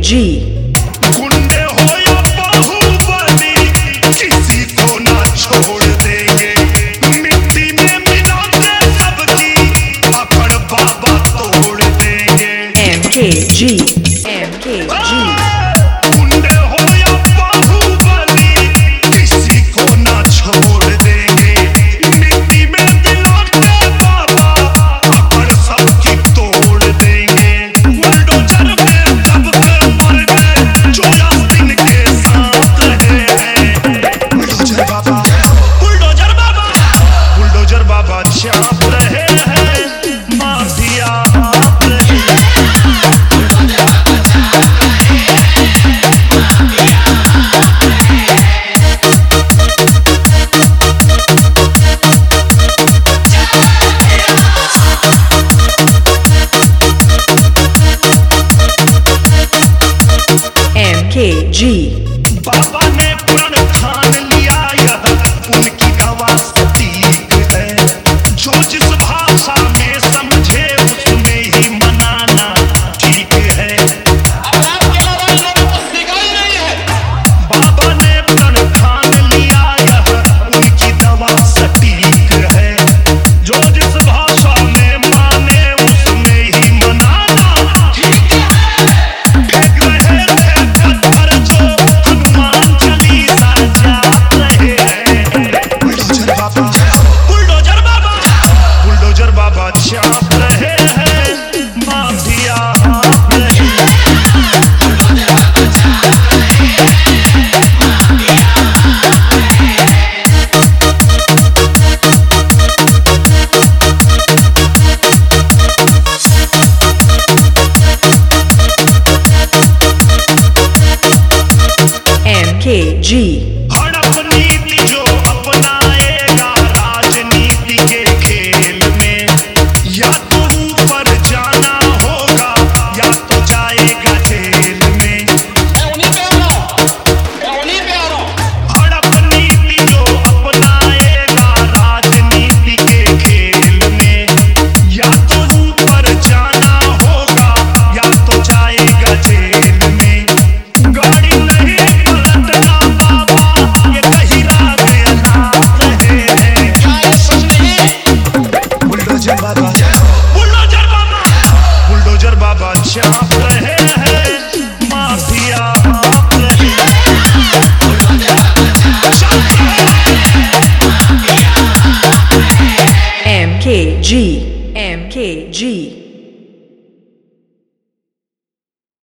MKG गुंडे हो या बाहुबली, किसी को ना छोड़ देंगे। मिट्टी में मिला के सबकी अकड़ बाबा तोड़ देंगे। MKG गुंडे हो या बाहुबली, किसी को ना छोड़ देंगे। मिट्टी में मिला के बाबा अकड़ सबकी तोड़ देंगे। बुलडोजर में दब के मर गए जो यासीन के साथ रहे हैं। बुलडोजर बाबा बुलडोजर बाबा चाप रहे हैं। माफिया आप रहे हैं। MKG बाबा ने प्रण ठान लिया, यह उनकी गवाह सटीक है। जो जिस भाषा में समझे उसमें ही मनाना ठीक है। बाबा ने प्रण ठान लिया, यह उनकी दवा सटीक है। जो जिस भाषा में माने उसमें ही मनाना ठीक है। फेंक रहे थे पत्थर जो हनुमान चालीसा जाप रहे हैं। बुलडोजर बाबा चाप रहे हैं। माफिया आप रहे हैं। MKG हड़प नीति जो अपनाएगा राजनीति के खेल में, या तो ऊपर जाना होगा या तो जाएगा जेल में। हड़प नीति जो अपनाएगा राजनीति के खेल में, या तो ऊपर जाना होगा या तो जाएगा जेल में। गाड़ी नहीं पलटना बाबा, ये कहीं रात अनाथ रहे हैं। बुलडोजर बाबा चाप